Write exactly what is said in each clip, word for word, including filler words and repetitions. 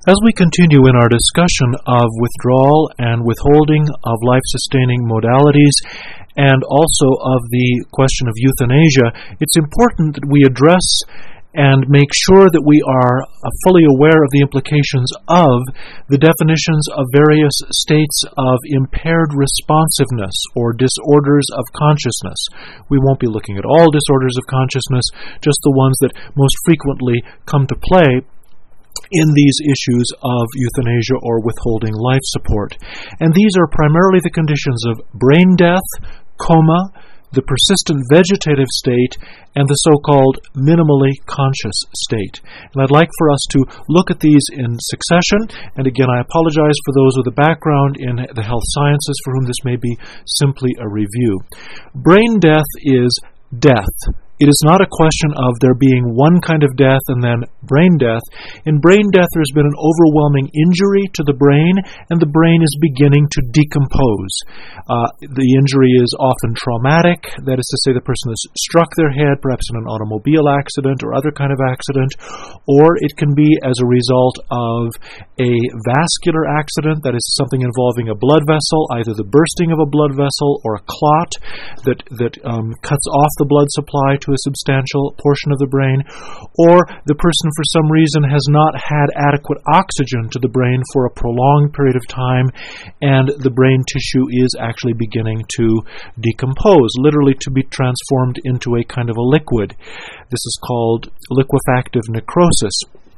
As we continue in our discussion of withdrawal and withholding of life-sustaining modalities, and also of the question of euthanasia, it's important that we address and make sure that we are fully aware of the implications of the definitions of various states of impaired responsiveness or disorders of consciousness. We won't be looking at all disorders of consciousness, just the ones that most frequently come to play in these issues of euthanasia or withholding life support. And these are primarily the conditions of brain death, coma, the persistent vegetative state, and the so-called minimally conscious state. And I'd like for us to look at these in succession. And again, I apologize for those with a background in the health sciences for whom this may be simply a review. Brain death is death. It is not a question of there being one kind of death and then brain death. In brain death, there's been an overwhelming injury to the brain, and the brain is beginning to decompose. Uh, the injury is often traumatic. That is to say, the person has struck their head, perhaps in an automobile accident or other kind of accident, or it can be as a result of a vascular accident, that is something involving a blood vessel, either the bursting of a blood vessel or a clot that, that um, cuts off the blood supply to a substantial portion of the brain, or the person for some reason has not had adequate oxygen to the brain for a prolonged period of time, and the brain tissue is actually beginning to decompose, literally to be transformed into a kind of a liquid. This is called liquefactive necrosis.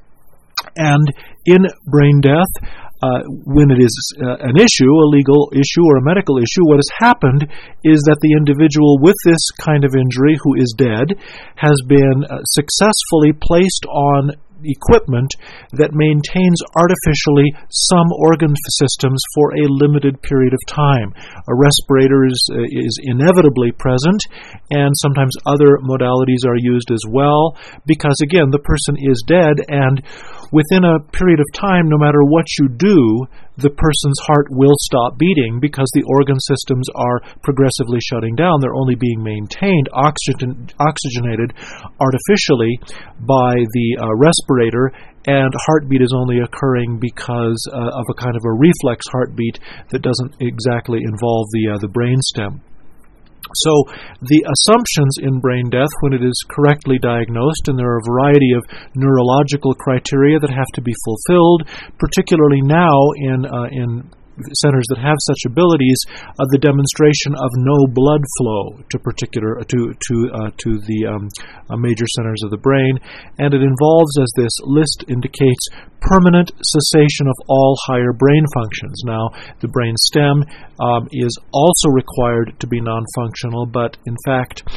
And in brain death, Uh, when it is uh, an issue, a legal issue or a medical issue, what has happened is that the individual with this kind of injury who is dead has been uh, successfully placed on equipment that maintains artificially some organ systems for a limited period of time. A respirator is, uh, is inevitably present, and sometimes other modalities are used as well, because again, the person is dead, and within a period of time, no matter what you do, the person's heart will stop beating because the organ systems are progressively shutting down. They're only being maintained, oxygen, oxygenated artificially by the uh, respirator, and heartbeat is only occurring because uh, of a kind of a reflex heartbeat that doesn't exactly involve the uh, the brainstem. So the assumptions in brain death, when it is correctly diagnosed, and there are a variety of neurological criteria that have to be fulfilled, particularly now in uh, in centers that have such abilities, uh, the demonstration of no blood flow to particular to to uh, to the um, uh, major centers of the brain, and it involves, as this list indicates, permanent cessation of all higher brain functions. Now, the brain stem um, is also required to be non-functional, but in fact,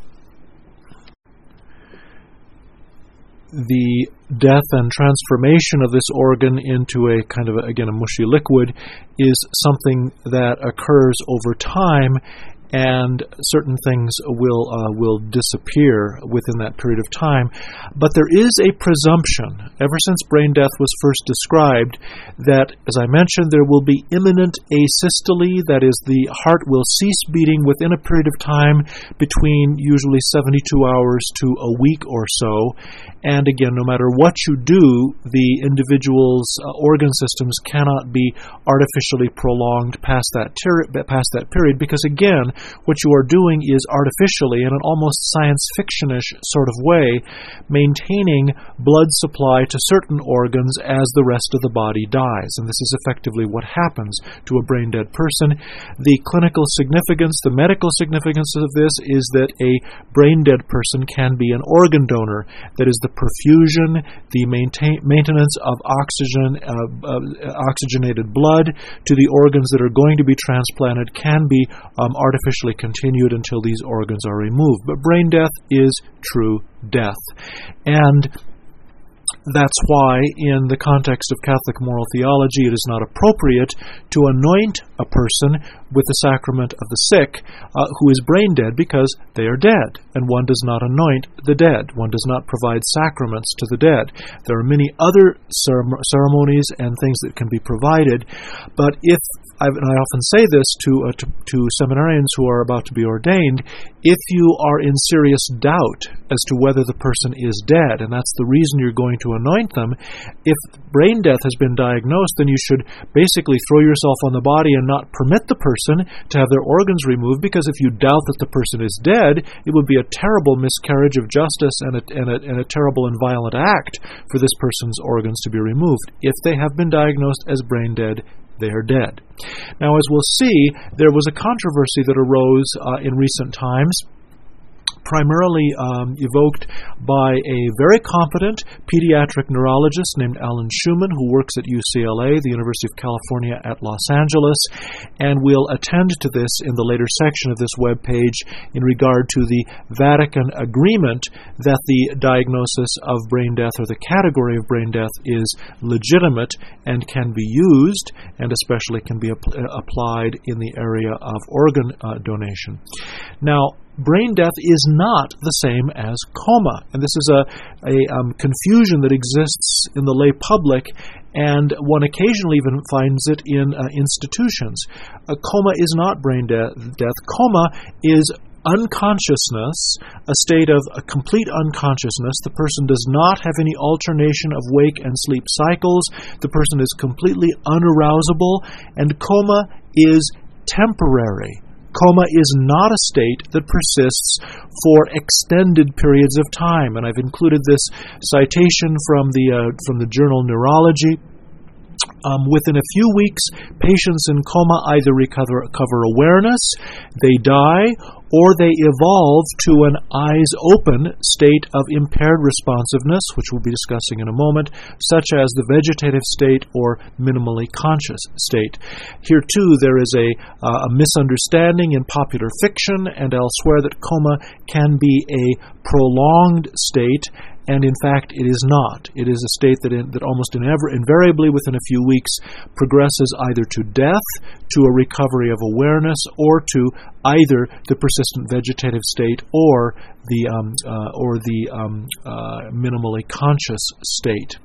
the death and transformation of this organ into a kind of, a, again, a mushy liquid is something that occurs over time, and certain things will uh, will disappear within that period of time. But there is a presumption, ever since brain death was first described, that, as I mentioned, there will be imminent asystole, that is, the heart will cease beating within a period of time between usually seventy-two hours to a week or so. And again, no matter what you do, the individual's uh, organ systems cannot be artificially prolonged past that, ter- past that period, because again, what you are doing is artificially, in an almost science fiction-ish sort of way, maintaining blood supply to certain organs as the rest of the body dies. And this is effectively what happens to a brain-dead person. The clinical significance, the medical significance of this is that a brain-dead person can be an organ donor. That is, the perfusion, the maintain, maintenance of oxygen, uh, uh, oxygenated blood to the organs that are going to be transplanted can be um, artificially continued until these organs are removed. But brain death is true death. And that's why, in the context of Catholic moral theology, it is not appropriate to anoint a person with the sacrament of the sick uh, who is brain dead, because they are dead, and one does not anoint the dead. One does not provide sacraments to the dead. There are many other ceremonies and things that can be provided, but if I've, and I often say this to, uh, to to seminarians who are about to be ordained, if you are in serious doubt as to whether the person is dead, and that's the reason you're going to anoint them, if brain death has been diagnosed, then you should basically throw yourself on the body and not permit the person to have their organs removed, because if you doubt that the person is dead, it would be a terrible miscarriage of justice and a, and a, and a terrible and violent act for this person's organs to be removed. If they have been diagnosed as brain dead, they are dead. Now, as we'll see, there was a controversy that arose uh, in recent times, primarily um, evoked by a very competent pediatric neurologist named Alan Schumann, who works at U C L A, the University of California at Los Angeles, and we'll attend to this in the later section of this webpage in regard to the Vatican agreement that the diagnosis of brain death, or the category of brain death, is legitimate and can be used, and especially can be ap- applied in the area of organ uh, donation. Now, brain death is not the same as coma, and this is a, a um, confusion that exists in the lay public, and one occasionally even finds it in uh, institutions. A coma is not brain de- death. Coma is unconsciousness, a state of a complete unconsciousness. The person does not have any alternation of wake and sleep cycles. The person is completely unarousable, and coma is temporary. Coma is not a state that persists for extended periods of time, and I've included this citation from the uh, from the journal Neurology. Um, within a few weeks, patients in coma either recover, recover awareness, they die, or they evolve to an eyes-open state of impaired responsiveness, which we'll be discussing in a moment, such as the vegetative state or minimally conscious state. Here, too, there is a, uh, a misunderstanding in popular fiction and elsewhere that coma can be a prolonged state, and in fact it is not. It is a state that in, that almost inever, invariably within a few weeks progresses either to death, to a recovery of awareness, or to either the persistent vegetative state or the um, uh, or the um, uh, minimally conscious state.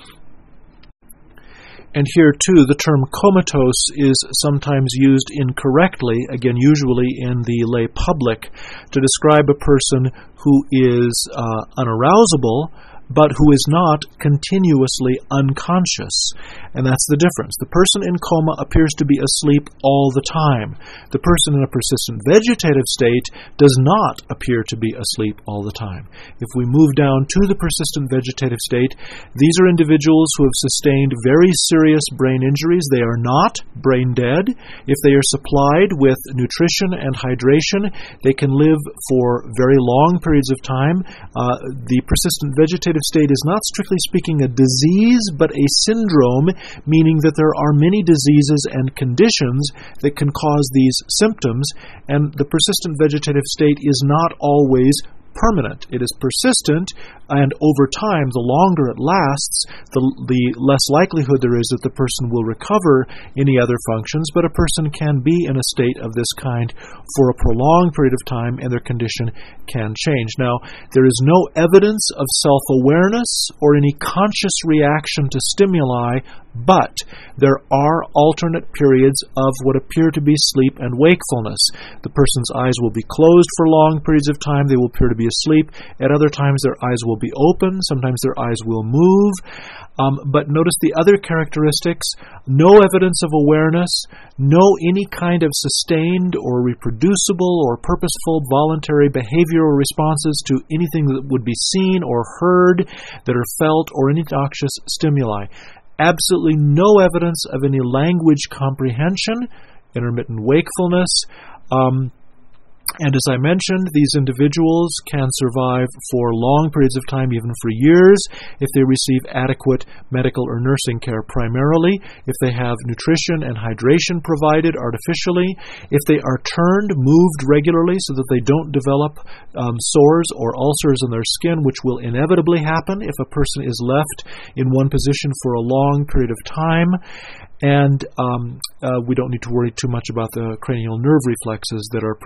And here, too, the term comatose is sometimes used incorrectly, again, usually in the lay public, to describe a person who is uh, unarousable, but who is not continuously unconscious. And that's the difference. The person in coma appears to be asleep all the time. The person in a persistent vegetative state does not appear to be asleep all the time. If we move down to the persistent vegetative state, these are individuals who have sustained very serious brain injuries. They are not brain dead. If they are supplied with nutrition and hydration, they can live for very long periods of time. Uh, the persistent vegetative state is not strictly speaking a disease, but a syndrome, meaning that there are many diseases and conditions that can cause these symptoms, and the persistent vegetative state is not always permanent. It is persistent, and over time, the longer it lasts, the, the less likelihood there is that the person will recover any other functions, but a person can be in a state of this kind for a prolonged period of time, and their condition can change. Now, there is no evidence of self-awareness or any conscious reaction to stimuli, but there are alternate periods of what appear to be sleep and wakefulness. The person's eyes will be closed for long periods of time. They will appear to be asleep. At other times, their eyes will be open. Sometimes their eyes will move. Um, but notice the other characteristics: no evidence of awareness, no any kind of sustained or reproducible or purposeful voluntary behavioral responses to anything that would be seen or heard, that are felt, or any noxious stimuli. Absolutely no evidence of any language comprehension, intermittent wakefulness. Um, And as I mentioned, these individuals can survive for long periods of time, even for years, if they receive adequate medical or nursing care primarily, if they have nutrition and hydration provided artificially, if they are turned, moved regularly so that they don't develop um, sores or ulcers in their skin, which will inevitably happen if a person is left in one position for a long period of time. And um, uh, we don't need to worry too much about the cranial nerve reflexes that are preserved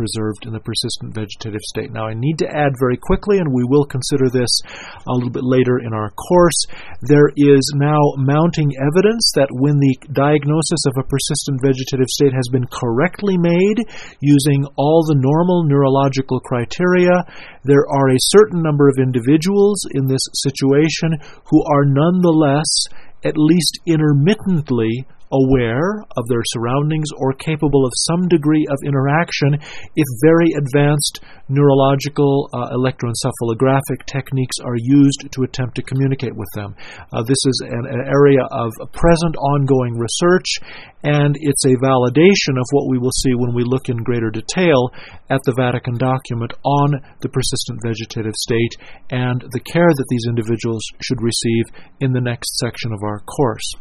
in the persistent vegetative state. Now, I need to add very quickly, and we will consider this a little bit later in our course, there is now mounting evidence that when the diagnosis of a persistent vegetative state has been correctly made using all the normal neurological criteria, there are a certain number of individuals in this situation who are nonetheless at least intermittently aware of their surroundings or capable of some degree of interaction if very advanced neurological uh, electroencephalographic techniques are used to attempt to communicate with them. Uh, this is an, an area of present ongoing research, and it's a validation of what we will see when we look in greater detail at the Vatican document on the persistent vegetative state and the care that these individuals should receive in the next section of our course.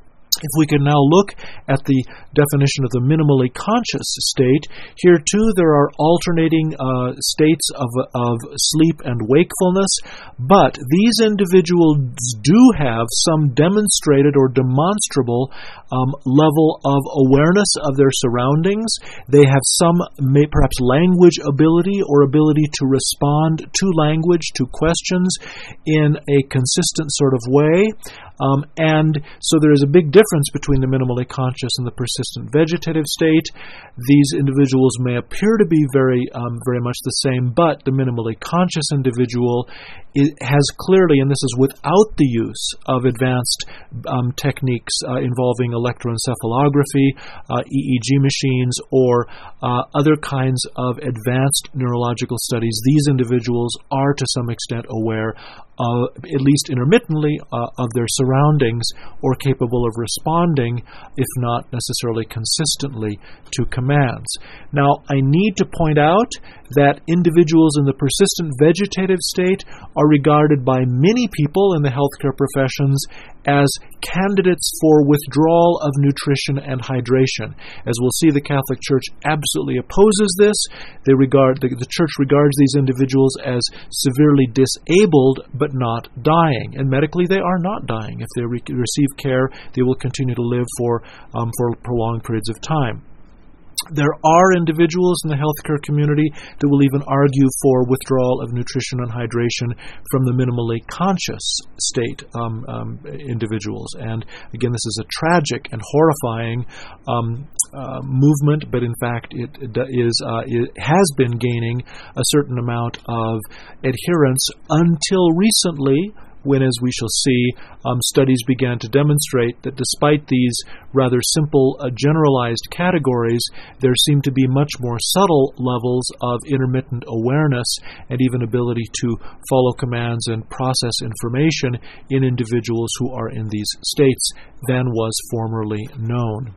If we can now look at the definition of the minimally conscious state, here too there are alternating uh, states of, of sleep and wakefulness, but these individuals do have some demonstrated or demonstrable um, level of awareness of their surroundings. They have some may, perhaps language ability or ability to respond to language, to questions in a consistent sort of way. Um, and so there is a big difference between the minimally conscious and the persistent vegetative state. These individuals may appear to be very, um, very much the same, but the minimally conscious individual is, has clearly, and this is without the use of advanced um, techniques uh, involving electroencephalography, uh, E E G machines, or uh, other kinds of advanced neurological studies. These individuals are to some extent aware, Uh, at least intermittently, uh, of their surroundings or capable of responding, if not necessarily consistently, to commands. Now, I need to point out that individuals in the persistent vegetative state are regarded by many people in the healthcare professions as candidates for withdrawal of nutrition and hydration. As we'll see, the Catholic Church absolutely opposes this. They regard the, the Church regards these individuals as severely disabled but not dying. And medically, they are not dying. If they re- receive care, they will continue to live for um, for prolonged periods of time. There are individuals in the healthcare community that will even argue for withdrawal of nutrition and hydration from the minimally conscious state um, um, individuals. And again, this is a tragic and horrifying um, uh, movement, but in fact it, it is uh, it has been gaining a certain amount of adherence until recently, when, as we shall see, um, studies began to demonstrate that despite these rather simple uh, generalized categories, there seem to be much more subtle levels of intermittent awareness and even ability to follow commands and process information in individuals who are in these states than was formerly known.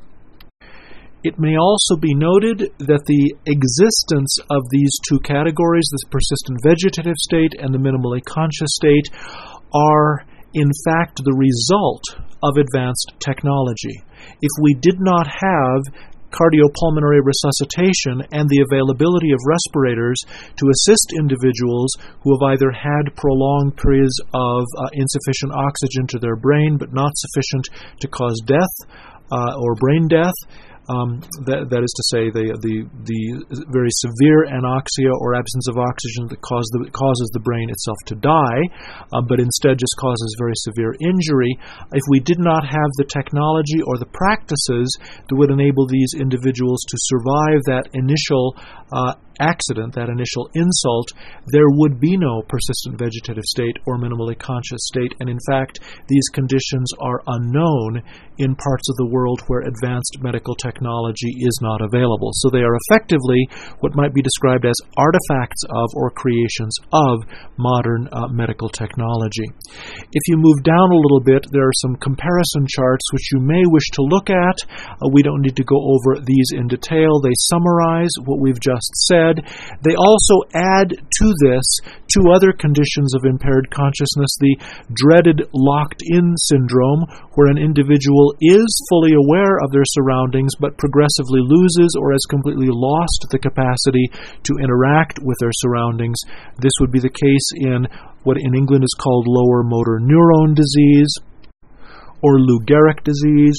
It may also be noted that the existence of these two categories, the persistent vegetative state and the minimally conscious state, are in fact the result of advanced technology. If we did not have cardiopulmonary resuscitation and the availability of respirators to assist individuals who have either had prolonged periods of uh, insufficient oxygen to their brain but not sufficient to cause death uh, or brain death, Um, that, that is to say, the, the the very severe anoxia or absence of oxygen that cause the, causes the brain itself to die, uh, but instead just causes very severe injury. If we did not have the technology or the practices that would enable these individuals to survive that initial uh, accident, that initial insult, there would be no persistent vegetative state or minimally conscious state. And in fact, these conditions are unknown in parts of the world where advanced medical technology is not available. So they are effectively what might be described as artifacts of or creations of modern uh, medical technology. If you move down a little bit, there are some comparison charts which you may wish to look at. Uh, we don't need to go over these in detail. They summarize what we've just said. They also add to this two other conditions of impaired consciousness, the dreaded locked-in syndrome, where an individual is fully aware of their surroundings but progressively loses or has completely lost the capacity to interact with their surroundings. This would be the case in what in England is called lower motor neuron disease or Lou Gehrig disease.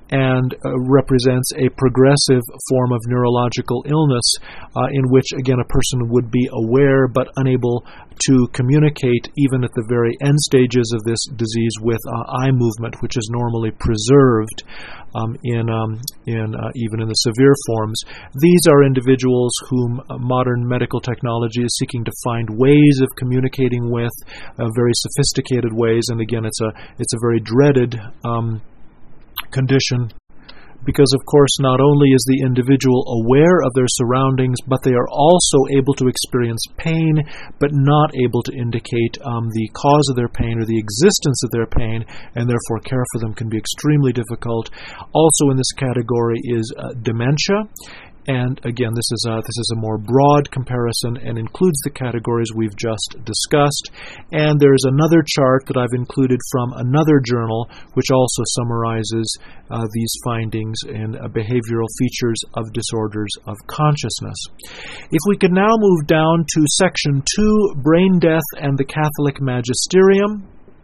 and uh, represents a progressive form of neurological illness uh, in which, again, a person would be aware but unable to communicate even at the very end stages of this disease with uh, eye movement, which is normally preserved um, in um, in uh, even in the severe forms. These are individuals whom uh, modern medical technology is seeking to find ways of communicating with, uh, very sophisticated ways, and again, it's a it's a very dreaded um, condition. Because, of course, not only is the individual aware of their surroundings, but they are also able to experience pain, but not able to indicate um, the cause of their pain or the existence of their pain, and therefore care for them can be extremely difficult. Also in this category is uh, dementia. And again, this is a, this is a more broad comparison and includes the categories we've just discussed. And there's another chart that I've included from another journal, which also summarizes uh, these findings in uh, behavioral features of disorders of consciousness. If we could now move down to section two, brain death and the Catholic magisterium.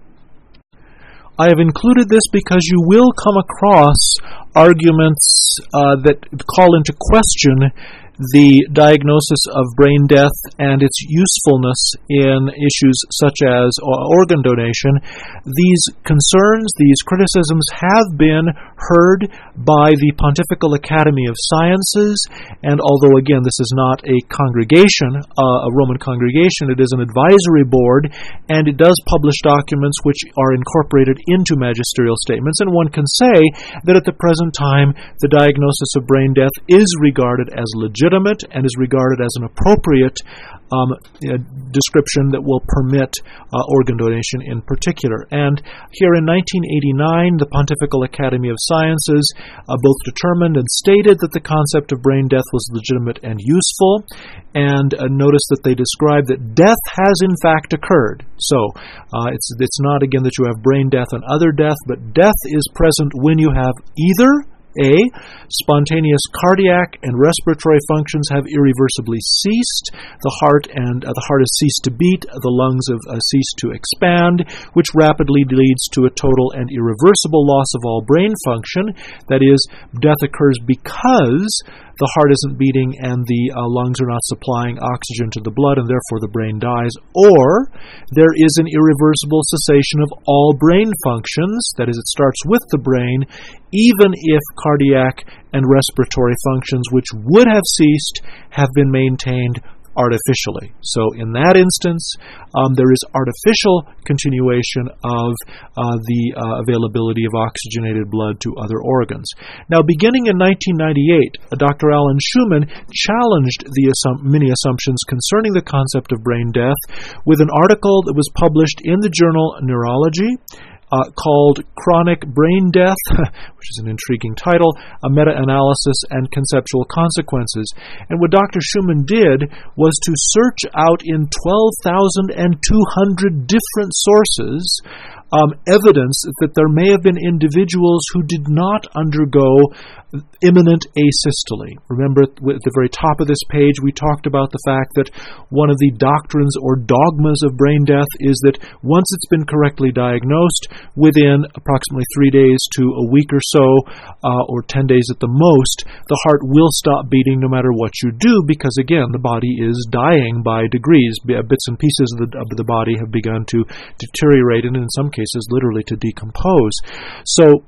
I have included this because you will come across arguments uh, that call into question the diagnosis of brain death and its usefulness in issues such as organ donation. These concerns, these criticisms have been heard by the Pontifical Academy of Sciences, and although, again, this is not a congregation, uh, a Roman congregation, it is an advisory board, and it does publish documents which are incorporated into magisterial statements, and one can say that at the present time, the diagnosis of brain death is regarded as legitimate and is regarded as an appropriate um, uh, description that will permit uh, organ donation in particular. And here in nineteen eighty-nine, the Pontifical Academy of Sciences uh, both determined and stated that the concept of brain death was legitimate and useful, and uh, notice that they describe that death has in fact occurred. So uh, it's, it's not, again, that you have brain death and other death, but death is present when you have either A, spontaneous cardiac and respiratory functions have irreversibly ceased. The heart and uh, the heart has ceased to beat. The lungs have uh, ceased to expand, which rapidly leads to a total and irreversible loss of all brain function. That is, death occurs because the heart isn't beating and the uh, lungs are not supplying oxygen to the blood, and therefore the brain dies. Or there is an irreversible cessation of all brain functions. That is, it starts with the brain, even if cardiac and respiratory functions, which would have ceased, have been maintained artificially. So in that instance, um, there is artificial continuation of uh, the uh, availability of oxygenated blood to other organs. Now, beginning in nineteen ninety-eight, uh, Doctor Alan Schumann challenged the assum- many assumptions concerning the concept of brain death with an article that was published in the journal Neurology, Uh, called Chronic Brain Death, which is an intriguing title, a meta-analysis and conceptual consequences. And what Doctor Schumann did was to search out in twelve thousand two hundred different sources um, evidence that there may have been individuals who did not undergo imminent asystole. Remember, at the very top of this page, we talked about the fact that one of the doctrines or dogmas of brain death is that once it's been correctly diagnosed, within approximately three days to a week or so, uh, or ten days at the most, the heart will stop beating no matter what you do, because, again, the body is dying by degrees. Bits and pieces of the, of the body have begun to deteriorate, and in some cases, literally to decompose. So,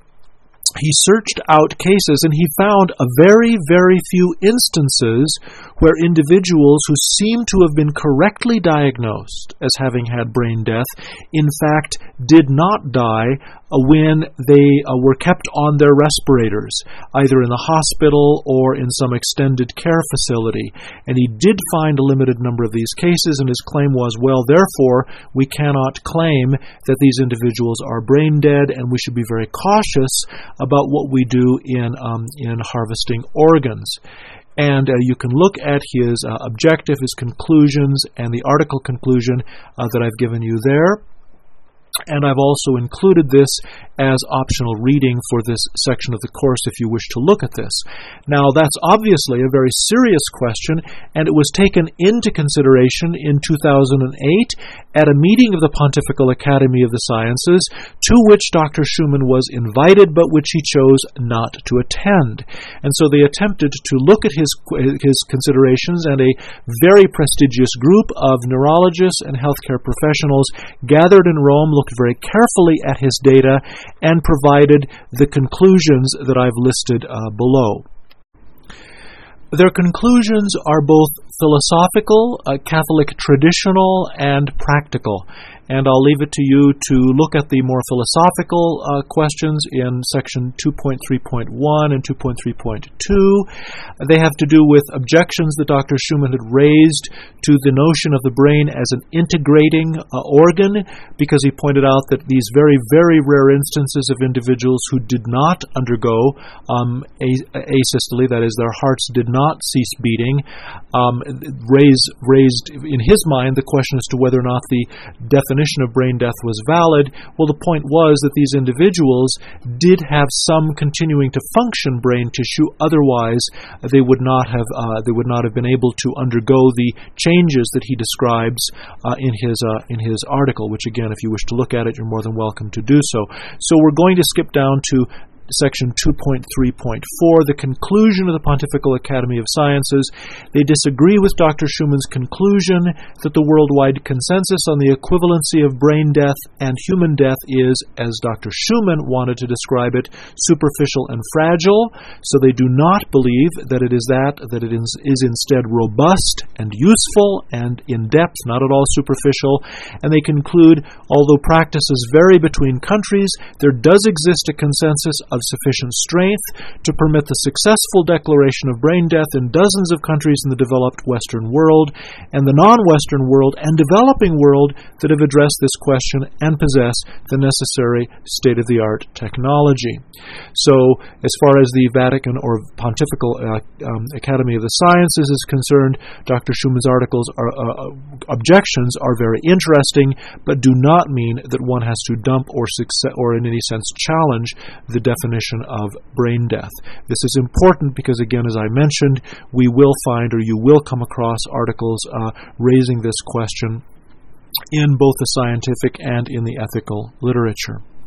he searched out cases, and he found a very, very few instances where individuals who seem to have been correctly diagnosed as having had brain death, in fact, did not die uh, when they uh, were kept on their respirators, either in the hospital or in some extended care facility. And he did find a limited number of these cases, and his claim was, well, therefore, we cannot claim that these individuals are brain dead, and we should be very cautious about what we do in um, in harvesting organs. And uh, you can look at his uh, objective, his conclusions, and the article conclusion uh, that I've given you there. And I've also included this as optional reading for this section of the course if you wish to look at this. Now, that's obviously a very serious question, and it was taken into consideration in two thousand eight at a meeting of the Pontifical Academy of the Sciences, to which Doctor Schumann was invited, but which he chose not to attend. And so they attempted to look at his, his considerations, and a very prestigious group of neurologists and healthcare professionals gathered in Rome, looked very carefully at his data, and provided the conclusions that I've listed uh, below. Their conclusions are both philosophical, uh, Catholic traditional, and practical. And I'll leave it to you to look at the more philosophical uh, questions in section two point three point one and two point three point two. They have to do with objections that Doctor Schumann had raised to the notion of the brain as an integrating uh, organ, because he pointed out that these very, very rare instances of individuals who did not undergo um, asystole, that is, their hearts did not cease beating, um, raise, raised in his mind the question as to whether or not the definition of brain death was valid. Well, the point was that these individuals did have some continuing to function brain tissue. Otherwise, they would not have uh, they would not have been able to undergo the changes that he describes uh, in his uh, in his article. Which, again, if you wish to look at it, you're more than welcome to do so. So we're going to skip down to section two point three point four, the conclusion of the Pontifical Academy of Sciences. They disagree with Doctor Schumann's conclusion that the worldwide consensus on the equivalency of brain death and human death is, as Doctor Schumann wanted to describe it, superficial and fragile. So they do not believe that it is that, that it is, is instead robust and useful and in-depth, not at all superficial. And they conclude, although practices vary between countries, there does exist a consensus of sufficient strength to permit the successful declaration of brain death in dozens of countries in the developed Western world and the non-Western world and developing world that have addressed this question and possess the necessary state-of-the-art technology. So, as far as the Vatican or Pontifical uh, um, Academy of the Sciences is concerned, Doctor Schumann's articles are uh, objections are very interesting, but do not mean that one has to dump or success, or in any sense challenge the definition of brain death. This is important because, again, as I mentioned, we will find, or you will come across, articles uh, raising this question in both the scientific and in the ethical literature.